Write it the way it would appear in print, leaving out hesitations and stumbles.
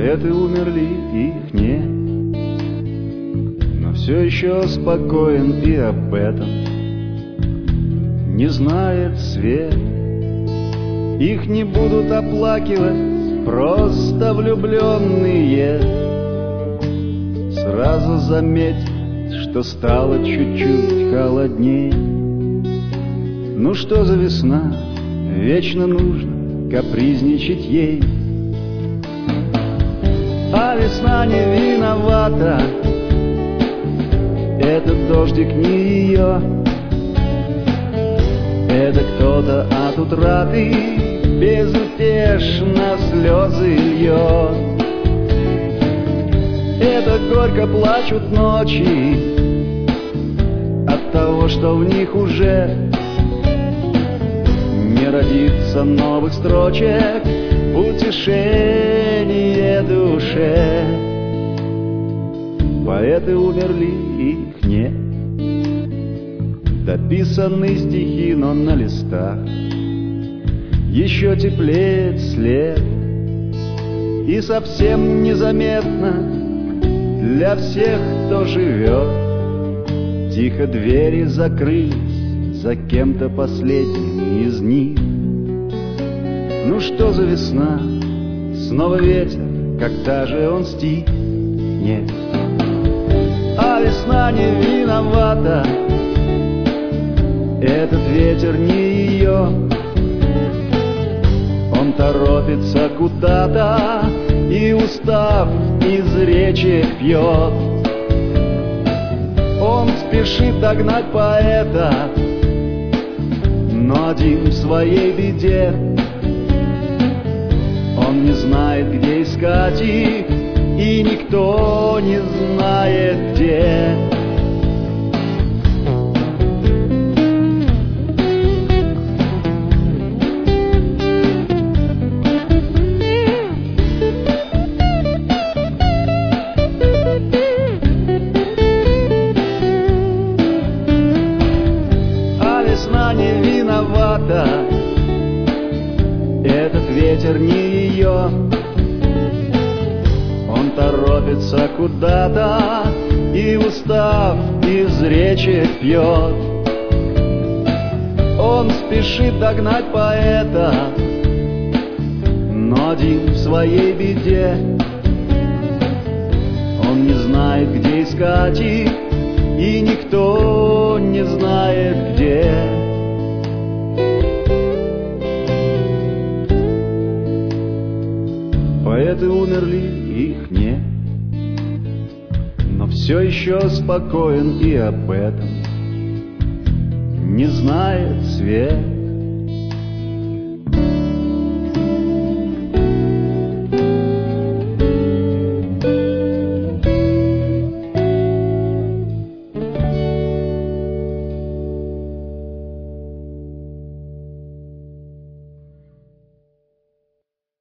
Поэты умерли, их нет, но все еще спокоен и об этом не знает свет. Их не будут оплакивать просто влюбленные. Сразу заметь, что стало чуть-чуть холоднее. Ну что за весна, вечно нужно капризничать ей. А весна не виновата, этот дождик не ее. Это кто-то от утраты безутешно слезы льет. Это горько плачут ночи от того, что в них уже не родится новых строчек в утешение душе. Поэты умерли, их нет, дописаны стихи, но на листах еще теплеет след. И совсем незаметно для всех, кто живет, тихо двери закрылись за кем-то последним из них. Ну что за весна, снова ветер, когда же он стих? Нет, а весна не виновата, этот ветер не ее. Он торопится куда-то и, устав, из речи пьет. Он спешит догнать поэта, но один в своей беде. Он не знает, где искать их, и никто не знает, где. Весна не виновата, этот ветер не ее. Он торопится куда-то и, устав, из речи пьет. Он спешит догнать поэта, но один в своей беде. Он не знает, где искать их, и никто не знает, где. Поэты умерли, их нет, но все еще спокоен и об этом не знает свет.